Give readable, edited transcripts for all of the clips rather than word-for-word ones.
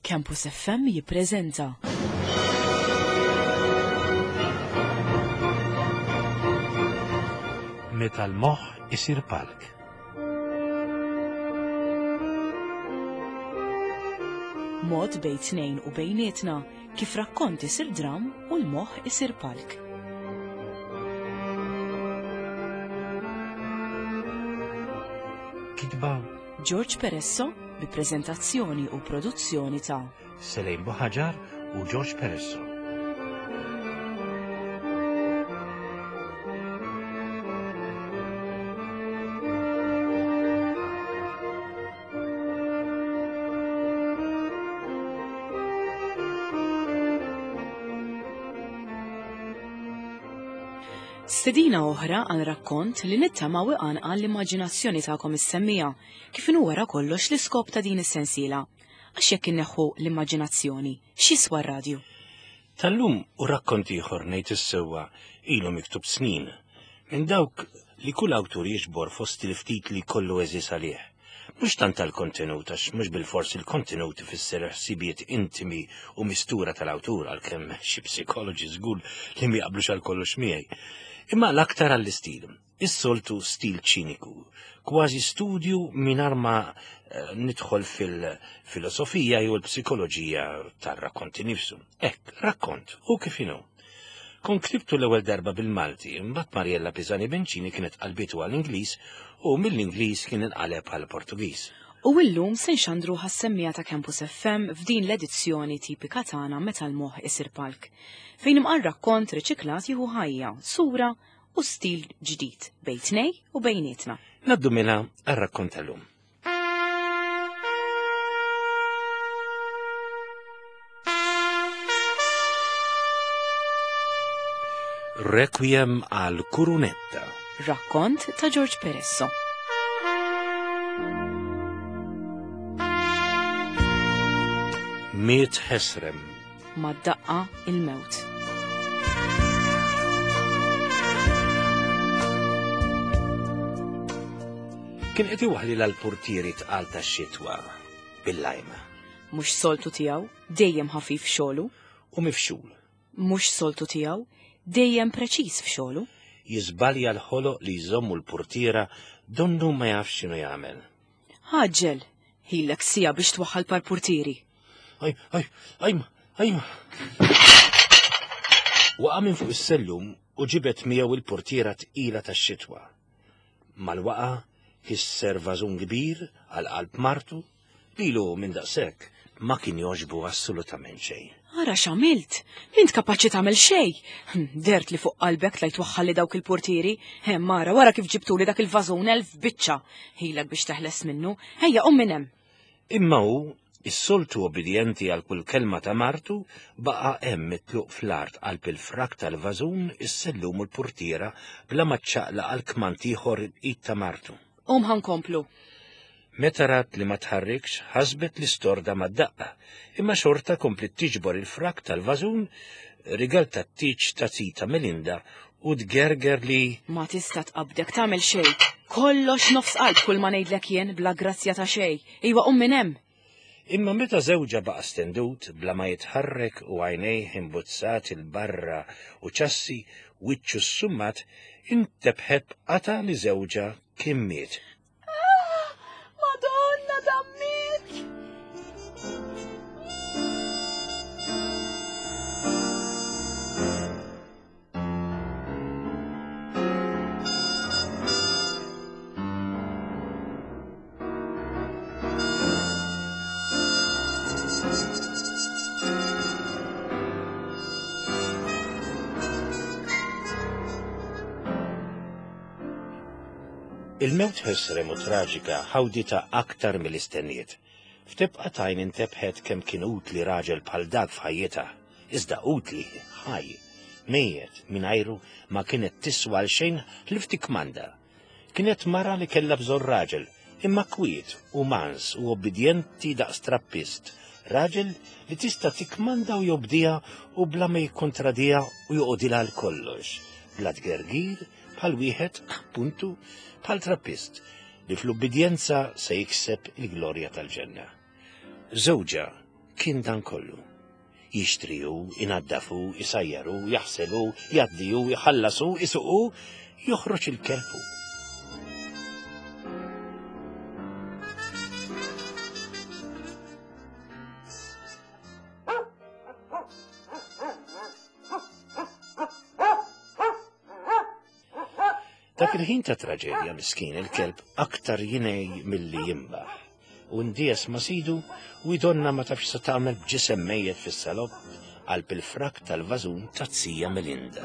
Campus FM jippreżenta. Meta l-moħħ isir palk. Mod bejn tnejn u bejnietna kif rakkont isir dram u l-moħħ isir palk. Kitba George Peresso bi preżentazzjoni u produzzjoni ta' Selejn Buħaġar u George Peresso. Stedina oħra għal rakkont li nittama' wiqan għal l-immaġinazzjoni tagħkom is-semmija kif inhu wara kollox l-iskop ta' din is-sensiela. Għax jekk inneħħu l-immaġinazzjoni, x'jiswa r-radju? Tal-lum u rakkonti ieħor ngħid is-sewwa ilu miktub snin minn dawk li kull awtur jiġbor fost il-ftit li kollu eżis għalih. Mhux tant tal-kontenut għax mhux bil-fors il-kontenut ifisser ħsibiet intimi u mistura tal-awtur għalkemm xi psikoloġi żgur li ma jaqblux għal kollox miegħi. Imma l-aktar għall-istil, is-soltu stil ċiniku, kważi studju mingħajr ma nidħol fil-filosofija jew il-psikoloġija tar-rakkonti nifsu. Rakkont, u kif inhu. Kon kribtu l-ewwel darba bil-Malti, imbagħad Mariella Pisani Bencini kienet qalbitu għall-Ingliż u mill-Ingliż kien inqaleb għall-Portugiż. U llum se nxandru ħassemmija ta' Campus FM f'din l-edizzjoni tipika tagħna meta l-moħħ isir palk, fejn imqar rakkont riċiklat jieħu ħajja, sura u stil ġdid bejn tnej u bejnietna. Naddu mela għar-rakkont tal-lum. Requiem għal Kurunetta. Rakkont ta' George Peresso. Miet ħesrem. Ma daqqa il-mewt. Kien qed iwaħli l-portieri tqal tax-xitwa bil-lajma. Mhux soltu tiegħu, dejjem ħafif f'xogħlu. U mifxul. Mhux soltu tiegħu, dejjem preċiż f'xogħlu. Jiżbalja l-ħoloq li jżommu l-portiera donnu ma jafx x'inhu jagħmel. Ħaġġel, ħilek sija biex twaħħal par-portieri. Ajma. Waqa' minn fuq is-sellum u ġibet miegħu il-portiera tqila tax-xitwa. Mal-waqa' kisser vażun kbir għal qalb martu lilu minn daqshekk ma kien jogħġbu assolutament xejn. Ara x'għamilt? M'int kapaċi tagħmel xejn. Dert li fuq qalbek tlajt waħħalli dawk il-portieri. Mara wara kif ġibtuli dak il-vażun 1000 biċċa. Ħilek biex teħles minnu. Ejja qum minn hemm. Imma hu is-soltu obbedjenti għal kull kelma ta' martu baqa' hemm mitluq fl-art qalb il-frak tal-vażun is-sellum u l-portiera bla ma ċċaqla għal kmant ieħor id ta' martu. Ħankomplu. Meta rat li ma tħarrikx ħasbet l-istorda ma daqqa, imma xorta komplet tiġbor il-frak tal-vażun, rigal tat-tiġ ta' tita Melinda u tgerger li ma tista' tqabdek tagħmel xejn. Kollox nofs qalb kull ma ngħidlek jien bla grazzja ta' xejn. Iwa qum minn hemm. Imma meta żewġa baqa' stendut bla ma jitħarrek u għajnejh imbuzzat il-barra u ċassi wiċċu s-summat intebħet qata li żewġa kien miet. Madonna dammit! Il-mewt ħesrem u traġika ħawdita aktar mill-istenniet. Ftibqa' tajn intebħet kemm kien utli raġel bħal dak f'ħajjitha, iżda utli ħaj, mejjed mingħajru ma kienet tiswa l xejn li ftikmanda. Kienet mara li kellha bżonn raġel, imma kwiet u mans u obbedjenti daqs trappist, raġel li tista' tikmanda u jobdija u bla ma jikkontradija u joqodilha l kollox, bla tgergir bħal wieħed appuntu bħal trappist li fl-ubbidjenza se jikseb il-glorja tal-ġenna. Żewġa kien dan kollu. Jixtriju, inaddafu, isajjaru, jaħselu, jaddiju, jħallasu, isuqu, joħroġ il-kelbu. Dak il-ħin ta' traġedja miskin il-kelb aktar jinej milli jimbaħ. U ndies ma sidu u jdonna ma tafx sa tagħmel b'ġisem mejjed fis-salob għal bil-frak tal-vażun ta' Zija Melinda.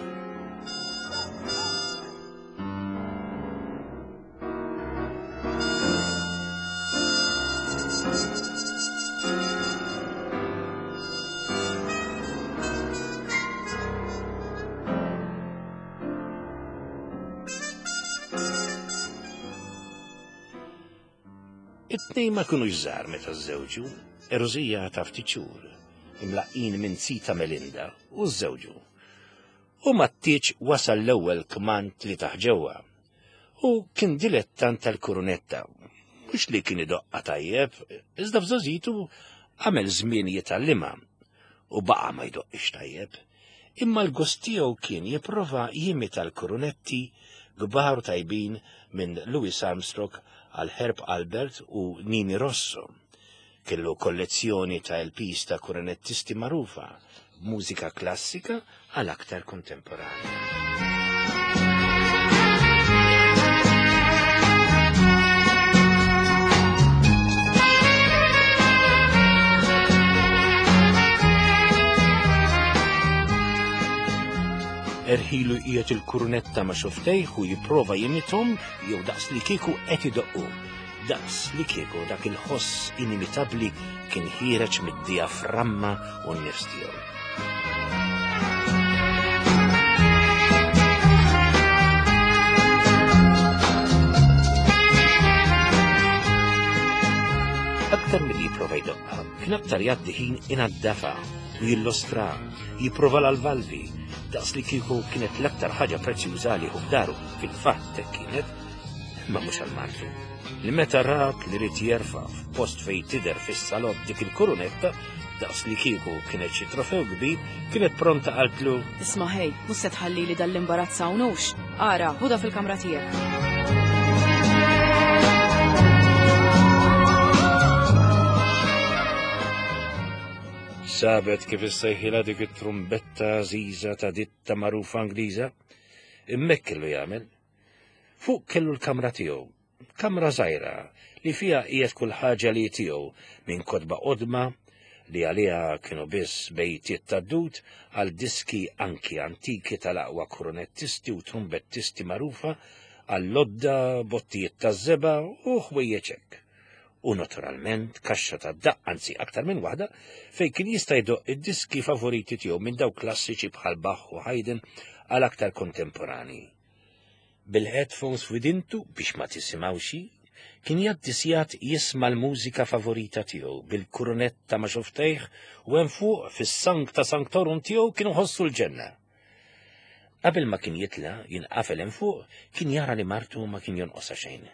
It-tnej ma kunux żgħar meta żżewġu, Erosija ta' ftit xhur, imlaqqin minn Zita Melinda u żżewġu. U Mattieċ wasal l-ewwel kmant li taħ-ġewwa. U kien dilettant tal-kurunetta, mhux li kien idoqqa tajjeb, iżda f'żożitu għamel żmien jitgħallimha u baqa' ma jdoqqix tajjeb. Imma l-gost tiegħu kien jipprova jimita l-kurunetti kbar tajbin minn Louis Armstrong għal Herb Albert u Nini Rosso. Kellu kollezzjoni ta' LPs ta' kuronettisti magħrufa b'mużika klassika għal aktar kontemporanja. Erħilu qiegħed il-kurunetta ma' xuftejh u jipprova jimithom jew daqs li kieku qed idoqqu. Daqs li kieku dak il-ħoss inimitabbli kien ħireġ mid-diaframma u n-nifs tiegħu. Aktar milli jipprova jdoqqa, kien aktar jgħaddi ħin inaddafa u jillostra, jipprova l-valvi. Daqs li kieku kienet l-aktar ħaġa prezzjuża li f'daru fil-fatt kienet, ma mhux għal-martu. Li meta rat li rid jerfa' f'post fejn tidher fis-salott dik il-kurunetta, daqs li kieku kienet xi trofew kbir, kienet pronta qaltlu. Isma' ħej, mhux se tħalli li dal-imbarazzawnux. Ara, ħuda fil-kamra tiegħek. Sabet kif issejħilha dik it-trumbetta żiża ta' ditta magħrufa Ingliża? Hemmhekk kellu jagħmel. Fuq kellu l-kamra tiegħu, kamra żgħira li fiha qiegħed kull ħaġa li tiegħu minn kotba qodma li għaliha kienu biss bejtiet tad-dud għal diski anki antiki tal-aqwa kurunettisti u trumbettisti magħrufa għal lodda bottijiet taż-żeba u ħwejjeġ hekk. U naturalment kaxxa ta' daqq anzi aktar minn waħda fejn kien jista' jdoqq id-diski favoriti tiegħu minn dawk klassiċi bħal Bach u Haydn għal aktar kontemporani. Bil-headphones f'widintu biex ma tisimgħux kien jaddisjat jisma' l-mużika favorita tiegħu bil-kurunetta ma' xuftejh u hemm fuq fis-sank ta' sanktorum tiegħu kienu ħossu l-ġenna. Qabel ma kien jitla' jinqafel hemm fuq kien jara li martu ma kien jonqosha xejn.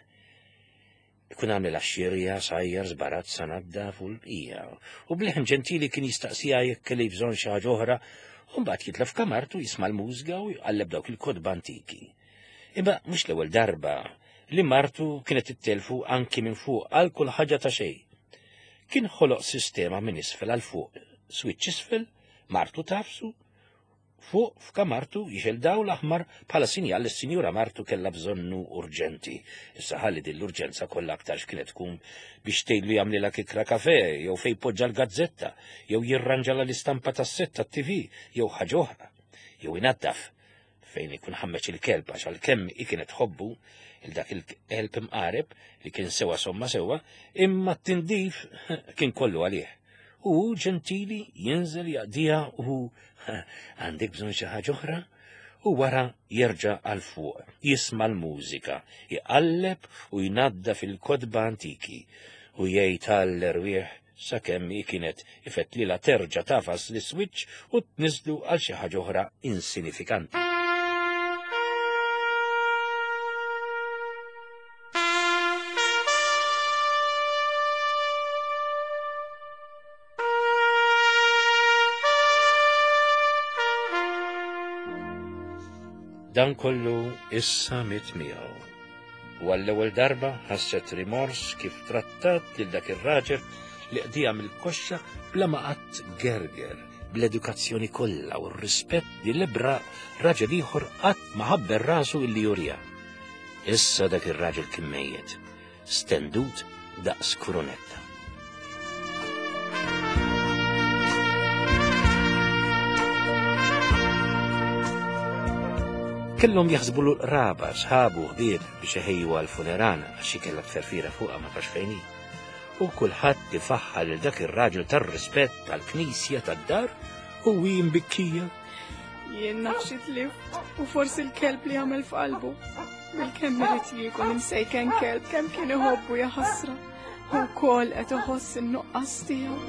Ikun għamli l-axxirja, sajjar, żbarat, sanadda fuq l-bqija. U bleħem ġentili kien jistaqsija jekk kelli bżonn xi ħaġa oħra, u mbagħad jitla f'kamartu jisma' l-mużika u jqalleb dawk il-kodba antiki. Imma mhux l-ewwel darba li martu kienet ittelfu anki minn fuq għal kull ħaġa ta' xejn. Kien ħoloq sistema minn isfel għal fuq, switch isfel, martu tafsu, fuq f'kamartu jixel daw l-aħmar bħala sinjal li s-sinjura martu kellha bżonnu urġenti. Issa ħalli din l-urġenza kollha aktar x'kienet tkun biex tgħidlu jagħmlilha kikra kafe, jew fejn poġġa l-gazzetta, jew jirranġala l-istampa tas-set tat-TV, jew ħaġa oħra, jew inaddaf fejn ikun ħammeċ il-kelb għax għalkemm kienet ħobbu il dak il-kelb imqareb li kien sewa somma sewa, imma t-tindif kien kollu għalih. U ġentili jinżel jaqdija u għandek bżonn xi ħaġa oħra? U wara jerġa' għal fuq, jisma' l-mużika, jqalleb u jnadda fil-kodba antiki u jgħid għall-erwieħ sakemm kienet ifettlilha terġa' tafas l-switch u tniżlu għal xi ħaġa oħra insinifikanti. Dan kollu issa mit miegħu. U għall-ewwel darba ħasset rimors kif trattat lil dak ir-raġel li qdija mill-koxxa bla ma qatt gerger, bl-edukazzjoni kollha u r-rispett li l-ebra raġel ieħor qatt ma ħabber rasu illi jurija. Issa dak ir-raġel kien mejjed, stendut daqs kurunetta. Kellhom jaħsbu l-qraba, sħabu, ħbieb biex iħejju għall-funeral għax kellha tferfira fuqha ma tax fejn hi. U kulħadd ifaħħal lil dak ir-raġel tar-rispett tal-Knisja tad-dar u wien bikkija. Jien naħxit li u forsi l-kelb li għamel f'qalbu. Bil-kemm irid jikun imsejken kelb kemm kien iħobbu ja ħasra. U wkoll qed iħoss in-nuqqas tiegħu.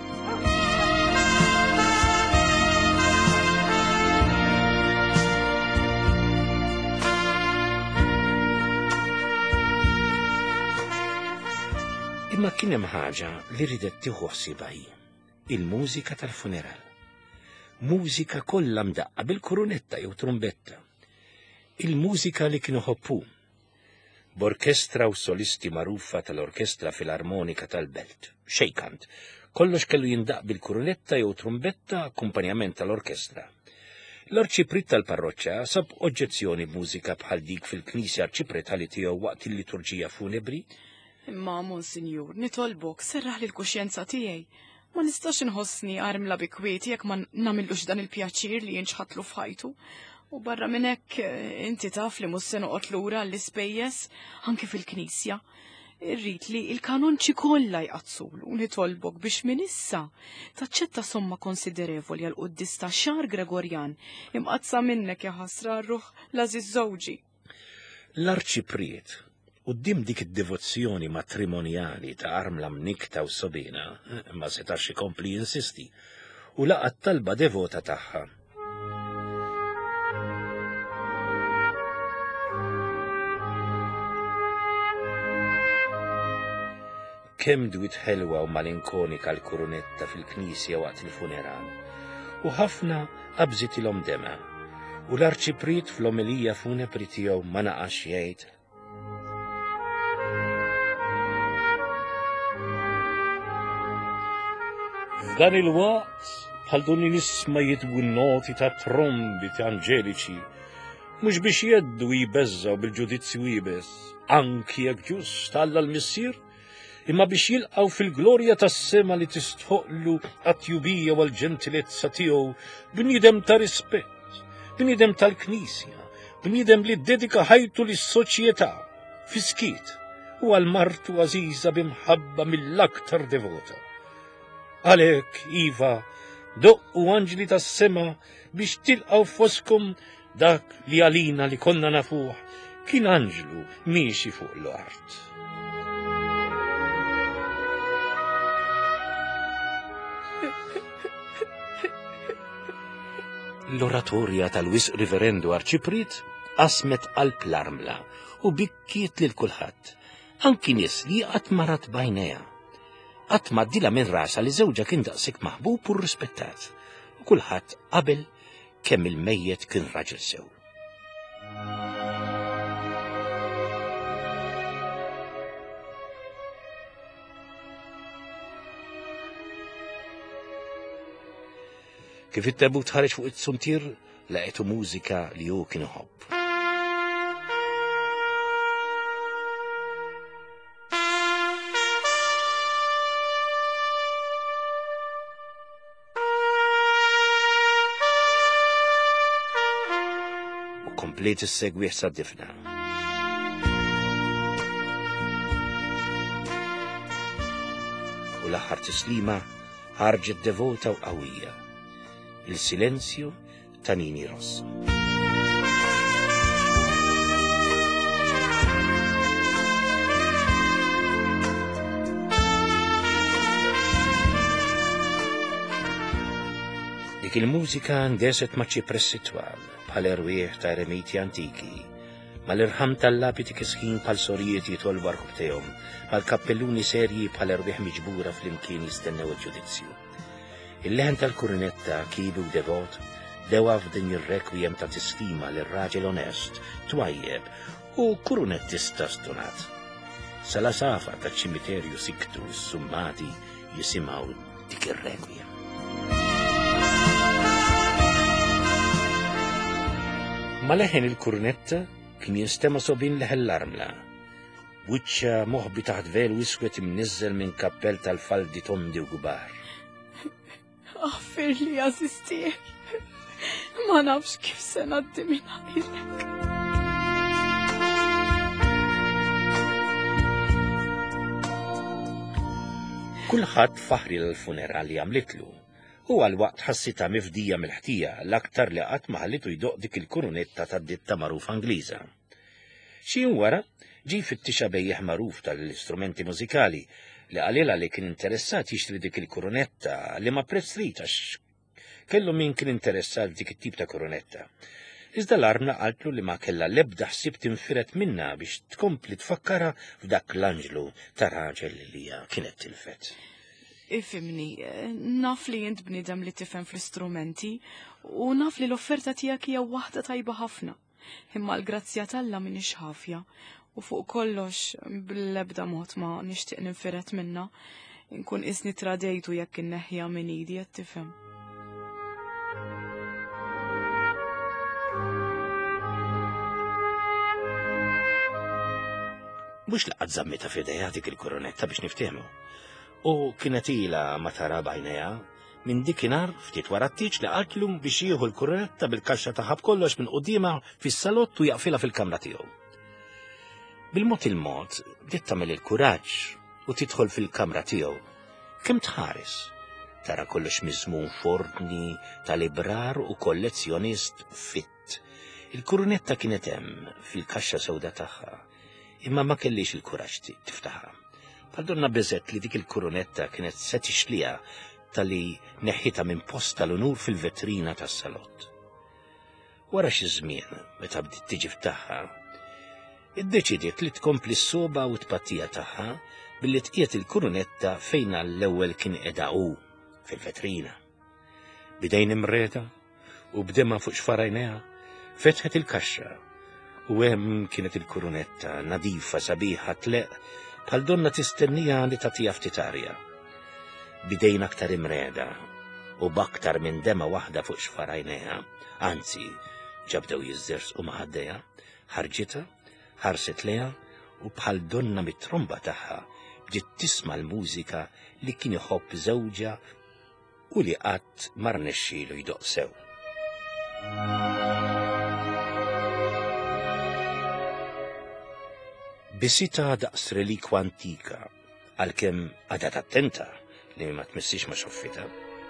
Imma kien hemm ħaġa li ridet tieħu ħsiebha hi, il-mużika tal-funeral. Mużika kollha mdaqqa bil-kurunetta jew trumbetta. Il-mużika li kienu ħobbu. B'orkestra u solisti magħrufa tal-Orkestra Filarmonika tal-Belt, xejkant, kollox kellu jindaq bil-kurunetta jew trumbetta akkumpanjament tal-orkestra. L-arċiprit tal-parroċċa sab oġġezzjoni b'mużika bħal dik fil-Knisja arċipretali tiegħu waqt il-liturġija funebri. Imma, Monsinjur, nitolbok, serraħ li l-kuxjenza tiegħi. Ma nistax inħossni armla bi kwieti jekk ma nagħmilux dan il-pjaċir li jinxħatlu f'ħajtu. U barra minn hekk inti taf li mhux se noqgħod lura l-ispejjeż anke fil-Knisja. Irrid li l-kanonċi kollha jqazzulu u nitolbok biex minn issa taċċetta somma konsiderevoli għal quddis ta' xahar Gregorjan imqazza minnek ja ħasra r-ruħ l-għażiż żewġi. L-arċipriet quddiem dik id-devozzjoni matrimonjali ta' Armla Mnikta u Sobina ma setax ikompli jinsisti u laqgħet talba devota tagħha. Kemm dwit ħelwa u malinkonika l-kurunetta fil-Knisja waqt il-funeral u ħafna qabżitilhom dema u l-arċiprit fl-omilija funebri tiegħu ma naqax jgħid. Dan il-waqt bħal dun nisma' jitwu n-noti ta' trombiti anġeliċi, mhux biex jeddu jibezzaw bil-ġudizzju jibes, anki jekk ġust Alla l-missier, imma biex jilqaw fil-glorja tas-sema li tistħoqlu għat-tjubija u l-ġentilezza tiegħu bniedem ta' rispett, bniedem tal-Knisja, bniedem li ddedika ħajtu lis-soċjetà fiskiet u għal martu għażiża bimħabba mill-aktar devota. Għalhekk, Iva, doqqu anġli tas-sema biex tilqgħu foskom dak li għalina li konna nafuh kien anġlu miexi fuq l-art. L-oratorja tal-wisq riverendu arċiprit qasmet qalb l-Armla u bikkiet lil kulħadd, anki nies li qatt marat bajnejha. Qatt m'għaddilha minn rasa li żewġha kien daqshekk maħbub u rrispettat, u kulħadd qabel kemm il-mejjed kien raġel sew. Kif it-tebut ħareġ fuq it-suntir laqetu mużika li hu kien iħobb. U komplet is-segwieħ sad-difna. U l-aħħar tislima ħarġet devota u qawwija. Il-silenzju ta' Nini Rossa. Dik il-mużika ndeset ma' ċipress sitwal bħal erwieħ ta' eremiti antiki, mal-irħam tal-lapiti kisħin bħal sorijiet jitolbu arkub tejhom, mal-kappelluni serji bħal erwieħ miġbura fl-imkien jistennew il-ġudizzju. Il-leħen tal-kurunetta kibu devot dewa f'din ir-rekwiem ta' tistima lir-raġel onest, twajjeb u kurunettista stunat. Sala safa ta' ċimiterju siktu s-summati jisimaw dik ir-rekwiem. Ma leħen il-kurunetta kien jinstema sobin leħen l-armla. Wiċċa moħbi taħt vel wiswet imnizzel minn kappell tal-faldi tondi u gubar. Għaffir li għazisti, ma nafx kif se naddi minn għajlek. Kulħadd faħri l-funerali għamlitlu, u għal-waqt ħassita mifdija mill-ħtija l-aktar li qatt ma ħallitu jdoq dik il-kurunetta tad-ditta magħrufa Angliża. Xi wara ġi fit-tixa bejjeħ magħruf tal-istrumenti mużikali li qalilha li kien interessat jixtri dik il-kurunetta li ma prezz trid għax kellu min kien interessat dik it-tip ta' kurunetta. Iżda l-armla qaltlu li ma kellha l-ebda ħsieb tinfiret minna biex tkompli tfakkara f'dak l-anġlu ta' raġel li hija kienet tilfet. Ifimni, naf li jint bnidem li tifhem fl-istrumenti u naf li l-offerta tiegħek hija waħda tajba ħafna. Imma l-grazzja Alla m'iniex ħafja u fuq kollox bl-ebda mod ma nixtieq ninfiret minna, nkun isni tradejtu jekk inneħħija minn idi qed tifhem. Mhux laqgħet żammita f'idejha dik il-kurunetta biex niftehmu. U kienet ilha ma tara bajnejha minn dikinhar ftit wara t-tieġ li qaltlu biex jieħu l-kurunetta bil-kaxxa tagħha b'kollox minn qudiemha fis-salott u jaqfilha fil-kamra tiegħu. Bil-mod il-mod bdiet tagħmel il-kuraġġ u tidħol fil-kamra tiegħu. Kemm tħares tara kollox miżmum forni tal-ibrar u kollezzjonist fitt. Il-kurunetta kienet hemm fil-kaxxa sewda tagħha, imma ma kellix il-kuraġġ tiftaħha. Bħal-donna beżett li dik il-kurunetta kienet se tixliha tal-li neħħita minn posta l-unur fil-vetrina tas-salott. Wara xi żmien, meta bdiet tiġi ftaħħa, iddeċidiet li tkompli s-soba u t-pattija tagħha billi tqiet il-kurunetta fejn l-ewwel kien qiegħda hu fil-vetrina. Bidejn imreda u b'demha fuq xfarajnejha fetħet il-kaxxa u hemm kienet il-kurunetta nadifa sabiħa tleq bħal donna tistennija li tagħtiha ftit arja. Bidejn aktar imreda u b'aktar minn dema waħda fuq xfarajnejha, anzi ġabdew jiżżersqu ma' ħaddejha, ħarġitha, ħarset leha u bħal donna mit-tromba tagħha bdiet tisma' l-mużika li kien iħobb żewġa u li qatt ma rnexxielu jdoq sew. Bisita daqs relikwa antika, għalkemm għadat attenta li ma tmissix ma' xoffita.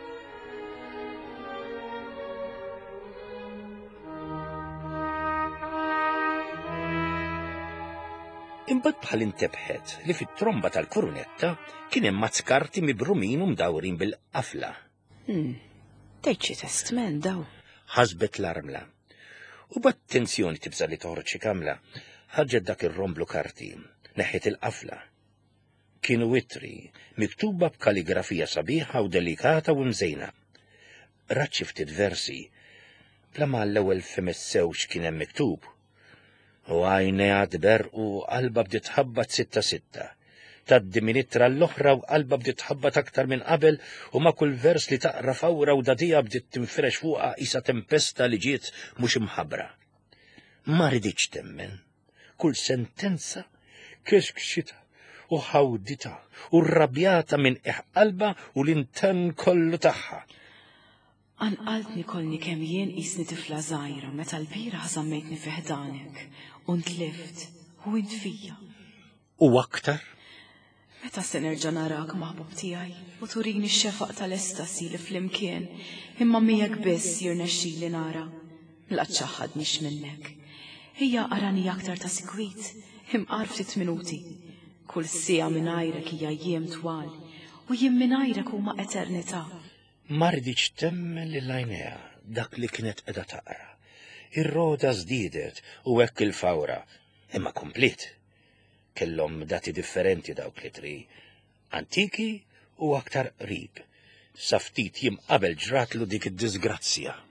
Imbagħad bħal intebħet li fit-tromba tal-kurunetta kien hemm mazzkarti mibrumin u mdawrin bil-qafla. Tgħid xi testament daw. Ħasbet l-armla. U b'attenzjoni tibża li toħroġ xi kamla, ħarġet dak ir-romblu karti, neħħet il-qafla. Kienu wittri, miktuba b'kalligrafija sabiħa u delikata u mżejna. Raċċi ftit versi, bla ma l-ewwel femet sew x'kien hemm miktub. U għajnejha tberqu qalba bdiet tħabbat sitta. Taddi minn ittra l-oħra u qalba bdiet tħabbat aktar minn qabel u ma' kull vers li taqra fawra u dadija bdiet tinfresh fuqha qisha tempesta li ġiet mhux imħabbra. Ma riditx temmen. Kull sentenza kexkxita u ħawdita u rrabjata minn iħqalba u l-inten kollu tagħha. Anqaltni kolni kemm jien qisni tifla żgħira meta l-bira żammejtni fi ħdanek u ntlift u int fija. U aktar? Meta se nerġa' narak maħbub tiegħi u turini x-xefaq tal-estasi li flimkien imma miegħek biss jirnexxieli nara. Mlaqċaħadnix minnek. Hija arani aktar ta' sikwit, imqar ftit minuti. Kull sija mingħajrek hija jiem twal u jiem mingħajrek huma eternità. Ma rridx temmen li lajnejha dak li kienet qiegħda taqra. Ir-roda żdiedet u hekk il-fawra, imma komplit. Kellhom dati differenti dawk litri, antiki u aktar qrib. Sa ftit jiem qabel ġratlu dik id-disgrazzja.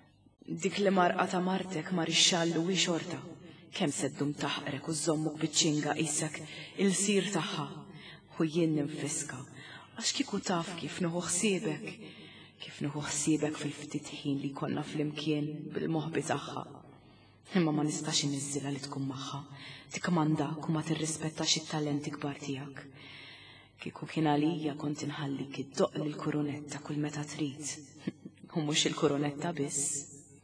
Dik li marqa ta' martek mar ixxallu wi xorta. Kemm seddum taħqrek u żommuk biċċinga qisek il-sir tagħha. U jien ninfiska għax kieku taf kif nieħu ħsiebek. Kif nieħu ħsiebek fil-ftit ħin li konna flimkien bil-moħbi tagħha. Imma ma nistax inniżilha li tkun magħha, tikmandak u ma tirrispettax it-talenti kbar tiegħek. Kieku kien għalija kont inħallik iddoq lill-kurunetta kull meta trid. U mhux il-kurunetta biss.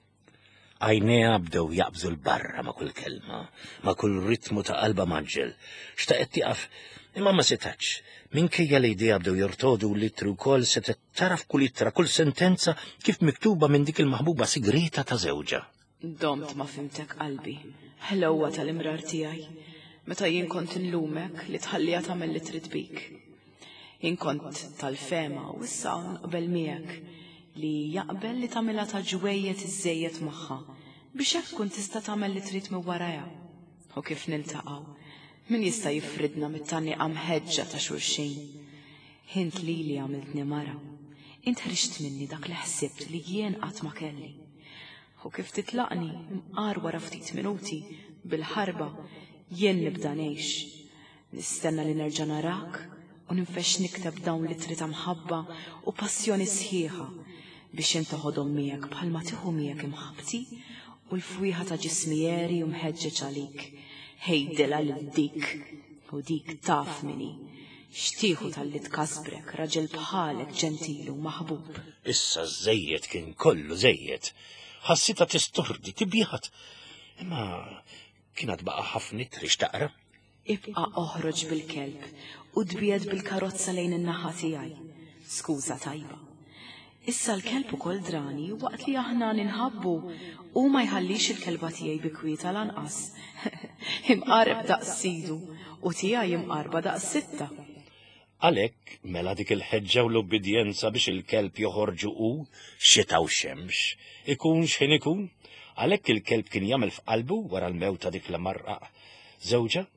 Għajnejha bdew jaqbżu l-barra ma' kull kelma, ma' kull ritmu ta' qalba maġġel. Xtaqet tieqaf, imma ma setax. Minkejja l-idea bdew jortodu l-ittru wkoll setet taraf kull ittra, kull sentenza kif miktuba minn dik il-maħbuba sigrita ta' żewġa. Domt ma fimtek qalbi, ħelewwa tal-imrar tiegħi, meta jien kont inlumek li tħallija tagħmel li trid bik. Jien kont tal-fema u issa nqbel miegħek li jaqbel li tagħmilha ta' ġwejjed iżejjed magħha biex hekk tkun tista' tagħmel li trid minn warajha. U kif niltaqgħu, min jista' jifridna mit-tannieqa mħeġġa ta' xulxin. Int lili għamiltni mara, int ħriġt minni dak li ħsibt li jien qatt ma kelli. U kif titlaqni mqar wara ftit minuti bil-ħarba jien nibda ngħix. Nistenna li nerġa' narak u ninfex nikteb dawn litri ta' mħabba u passjoni sħiħa biex inti ħodhom miegħek bħalma tieħu miegħek imħabbti u l-fwieħa ta' ġismieri u mħeġġeġ għalik. Ħejdilha lil dik u dik taf minni. Xtieħu tal-li tkasbrek raġel bħalek ġentili u maħbub. Issa żejjed kien kollu żejjed. Ħassita tistordi, tibjat. Imma kienet baqa' ħafna trix taqra. Ibqa' oħroġ bil-kelb u dbied bil-karozza lejn in-naħa tiegħi. Skuża tajba. Issa l-kelb ukoll drani waqt li aħna ninħabbu u ma jħallix il-kelba tiegħi bi kwieta lanqas. Imqareb daqs sidu u tiegħi imqarba daqs sitta. Għalhekk mela dik il-ħeġġa u l-obbedjenza biex il-kelb joħorġu u xita u xemx. Ikun x'ħin ikun, għalhekk il-kelb kien jagħmel f'qalbu wara l-mewt ta' dik l-marqaq żewġa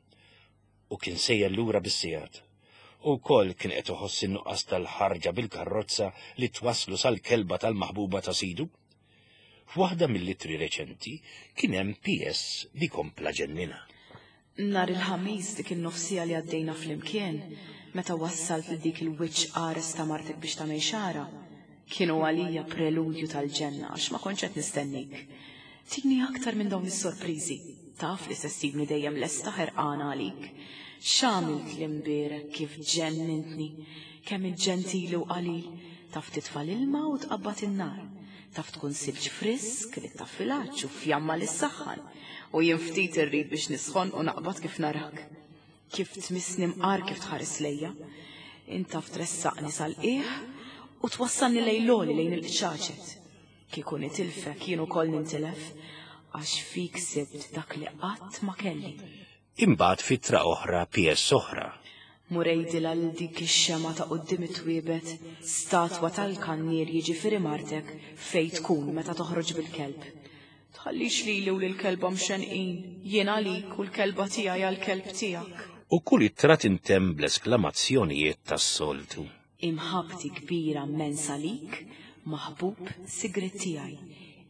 u kien sejjer lura bis-sigħat. U wkoll kien qed iħoss in-nuqqas tal-ħarġa bil-karrozza li twasslu sal-kelba tal-maħbuba ta' sidu. F'waħda mill-ittri reċenti kien hemm PS li kompla ġennina. Nhar il-ħamis dik in-nofsija li għaddejna flimkien, meta wassalt li dik il-wiċċ qares ta' martek biex tagħmel xara, kienu għalija preludju tal-ġenna għax ma kontx qed nistennik. Tini aktar minn dawn is-sorpriżi, taf li se ssibni dejjem lesta ħerqana għalik. X'għamilt l-imbierek kif ġennintni, kemm ġentili u qalil, taf titfa' l-ilma u tqabbad in-nar, taf tkun silġ frisk li taffilaġġ u fjamma li s-saħħan, u jien ftit irrid biex nisħon u naqbad kif narak. Kif tmissni mqar kif tħares lejja, int taf tressaqni sal-qiegħ u twassalni lejloli lejn il-qċaċet. Kieku nitilfek jien ukoll nintilef għax fik sibt dak li qatt ma kelli. Imbagħad fitra oħra PS oħra. Murejdilha lil dik ix-xema ta' quddiem it-twiebet, statwa tal-kannier jiġifieri martek fejn tkun meta toħroġ bil-kelb. Tħallix lili u lill-kelba mxenqin, jien għalik u l-kelba tiegħi għall-kelb tiegħek. U kull ittra tintemm bl-esklamazzjonijiet tas-soltu. Imħabti kbira mensa lik, maħbub sigret tiegħi.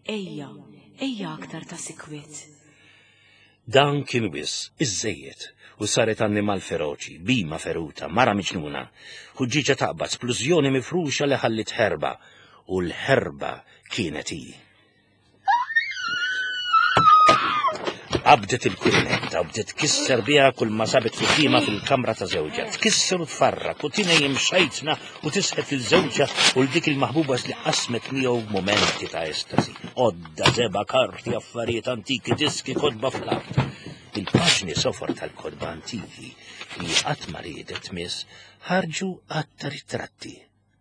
Ejja aktar ta' sikwiet. Dan kien wis iż-żejjed u saret annimal feroċi, bima feruta, mara miġnuna, ħuġġiġa taqbad splużjoni mifruxa li ħallit ħerba u l-ħerba kienet hi. Qabdet il-kurunetta u bdiet tkisser biha kull ma sabet qudiemha fil-kamra ta' żewġa. Tkisser u tfarrak u tinejjem xajtna u tisħet il-żewġa u l-dik il-maħbuba li qasmet miegħu momenti ta' estasi. Odda żeba karti affarijiet antiki, diski, kodba fl-art. Il-paġni sofor tal-kodba antiki li qatt ma riedet miss ħarġu għatta ritratti.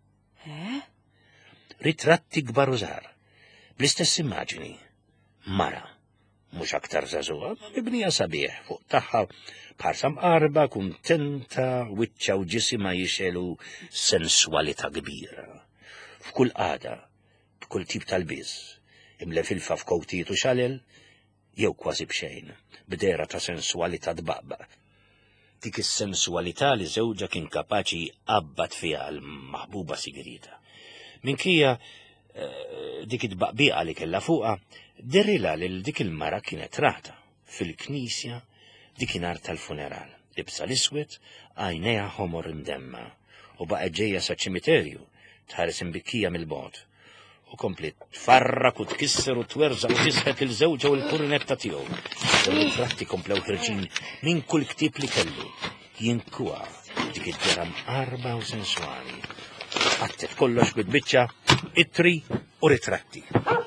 Ritratti kbar u żgħar, bl-istess immaġini. Mara. Mux aktar zazuha, ibnija sabiħ fuq taħħa bħarsa mqarba, kuntenta, wiċċa u ġisima jixelu sensualita kbira. F'kull qada, b'kull tip tal-biż, imle filfa f'kowtijiet u xalel, jew kważi bxejn, b'dera ta' sensualita dbaqba. Dik is-sensualità li żewġa kien kapaċi qabbad fiha l-maħbuba sigrita. Minkejja dik id-baqbiqa li kella fuqa, derrila lil dik il-mara kienet rata fil-knisja dikinhar tal-funeral. Libsa l-iswed, għajnejha ħomor indemma u baqgħet ġejja saċ-ċimiterju tħares imbikkija mill-bogħod. U komplet tfarrak u tkisser u twerżaq u tisħet il-żewġa u l-kurinetta tiegħu. Il-fratti komplew ħirġin minn kull ktieb li kellu. Jinkwa dik id-dera mqarba u sensuali. Għattet kollox bit-biċċa, ittri u ritratti.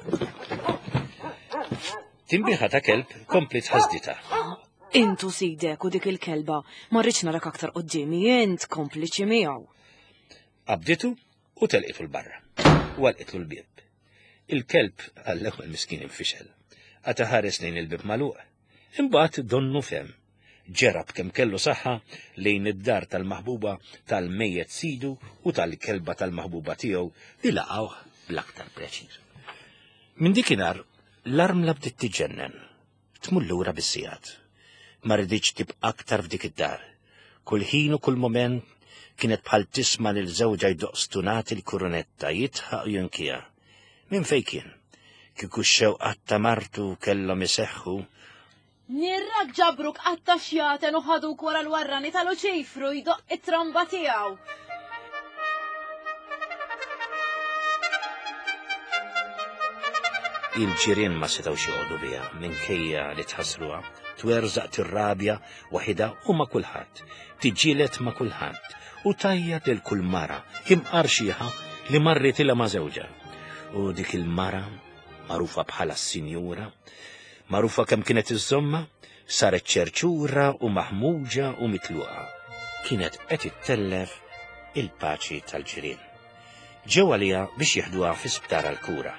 Timbiħa ta' kelb komplet ħażdita. Intu sidek u dik il-kelba marriċ narak aktar qoddimi, int kompliċi miegħu. Qabditu u telqitu l-barra u għalqitlu l-bib. Il-kelb għall-ewwel miskin infixel. Għata ħares lejn il-bib magħluq. Imbagħad donnu fem. Ġerab kemm kellu saħħa lejn id-dar tal-maħbuba tal-mejjed sidu u tal-kelba tal-maħbuba tiegħu li laqgħuh bl-aktar preċir. Minn dikinhar l-armla bdiet tiġġennen. Tmur lura bis-sigħat. Ma rriditx tibqa' aktar f'dik id-dar. Kull ħin u kull mument kienet bħal tisma' lil żewġa jdoqstunati l-kurunetta jitħaq jinkija. Min fejn kien? Kieku x-xewqat ta' martu kellhom iseħħu. Nirrak ġabruk għatta xjaten u ħaduk wara l-warrani tal-oċejfru jdoq it-tramba tiegħu. Il-ġirien ma setgħux joqogħdu biha minkejja li tħassruha. Twerżaq tir-rabja waħida u ma' kulħadd, tiġġieled ma' kulħadd u tajjad lil kull mara imqarxieħa li marret ilha ma' żewġa. U dik il-mara magħrufa bħala s-sinjura, magħrufa kemm kienet iż-żomma, saret ċerċura u maħmuġa u mitluqa. Kienet qed ittellef il-paċi tal-ġirien. Ġew għaliha biex jieħduha fi-sptar għall-kura.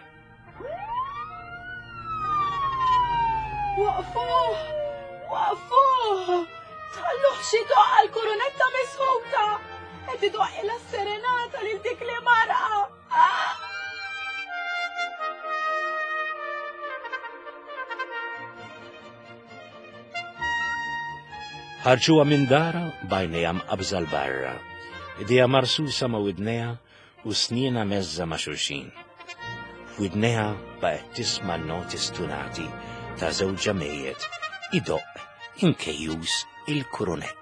Waqfuh! Talluħ xi doq għall-kurunetta misħuta! Qed idoq ilha s-serenata lil dik li mara! Ħarġuha minn dara bajnejha mqabża l-barra. Idejha marsusa ma' widnejha u sniena meżza ma' xulxin. F'widnejha baqgħet tisma' noti stunati ta' żewġa mejjed idoq inkejjus il-kurunett.